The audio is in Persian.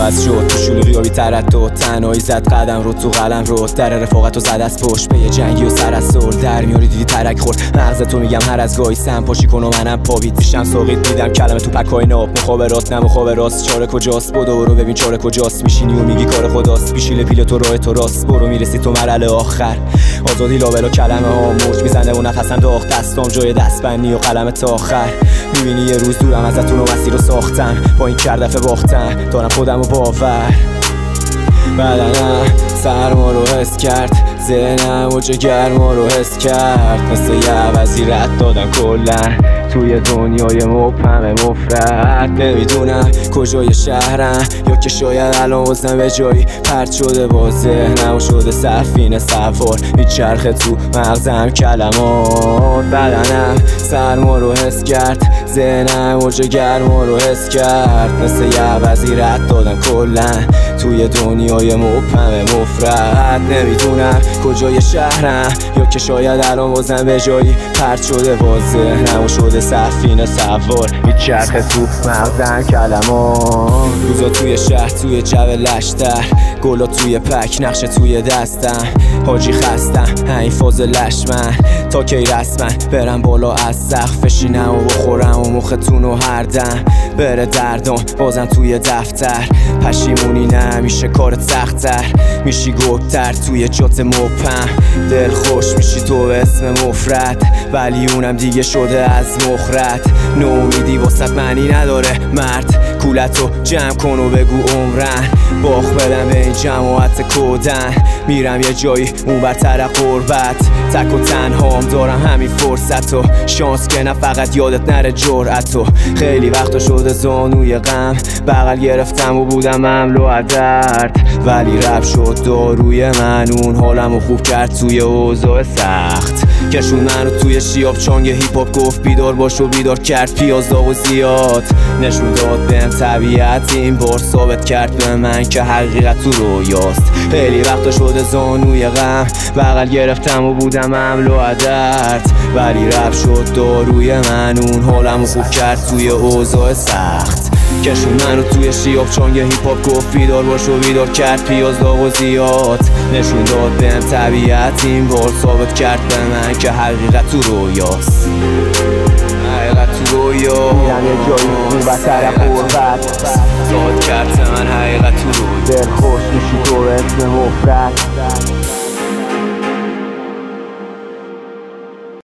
عوض شد تو شلوغی و بی تردد، تنهایی زد قدم رو تو قلم رو، در رفاقت و زد از پشت به یه جنگی و سر از سر در میاری دیدی ترک خورد مغزتو میگم هر از گاهی سم پاشی کن و منم پاوید پیشم ساقید میدم کلمه تو پکای ناب مخابرات نه مخابراست چاره کجاست بدو برو ببین چاره کجاست میشینی و میگی کار خداست پیشیل پیل تو راه تو راست برو میرسی تو مرحله آخر آزادی لابلا کلمه ها موج میزنه و نفسم داغ دستام جای دستبندی و قلم تا آخر میبینی یه روز دورم ازتون و مسیر رو ساختم با این کردفه باختم دارم خودم و باور بدنم سرما رو حس کرد ذهنم موج گرما رو حس کرد مثل یه عوضی رد دادم کلن توی دنیای مبهم مفرد نمیدونم کجای شهرم یا که شاید الان وزنم به جایی پرت شده با ذهنم و شده سفینه سوار میچرخه تو مغزم کلمات بدنم سرما رو حس کرد ذهنم موج گرما رو حس کرد مثل یه عوضی رد دادم کلن توی دنیای مبهم مفرد نمیدونم کجای شهرم یا که شاید الان وزنم به جایی پرت شده با ذهنم و شده سفینه سوار میچرخه تو مغزم کلمات روزا توی شهر توی جو لشتر گلا توی پک نقشه توی دستم حاجی خستم این فاز لشمن تا کی رسمن برم بالا از سقف بشینم و بخورم و مختون و هر دم بره دردم بازم توی دفتر پشیمونی نمیشه کارت سخت‌تر میشی گبتر توی جات مبهم دل خوش میشی تو اسم مفرد ولی اونم دیگه شده از مخرد نومیدی واسط معنی نداره مرد کولتو جمع کن و بگو عمرن باخ بدم به این جماعت کودن میرم یه جایی اون برتر قربت تک و تنهام دارم همین فرصتو شانس که نه فقط یادت نره جرأتو خیلی وقتا شده زانوی غم بغل گرفتم و بودم مملو از درد ولی رب شد داروی من اون حالمو خوب کرد توی اوضاع سخت کشون منو توی شیاب چانگ هیپ هاپ گفت بیدار باش و بیدار کرد پیاز داغ و زیاد نشون داد بهم طبیعت این بار ثابت کرد به من که حقیقت تو رویاست خیلی وقتا شده زانوی غم بغل گرفتم و بودم مملو از درد ولی رب شد داروی من اون حالمو خوب کرد توی اوضاع سخت کشون منو توی شیاب چانگ هیپ هاپ گفت بیدار باش و بیدار کرد پیاز داغ و زیاد نشون داد بهم طبیعت این بار ثابت کرد به من که حقیقت تو رویاست حقیقت تو رویا میرم یه جایی اون بسر قربت ثابت کرد من حقیقت تو رویا دل خوش میشی تو اسم مفرد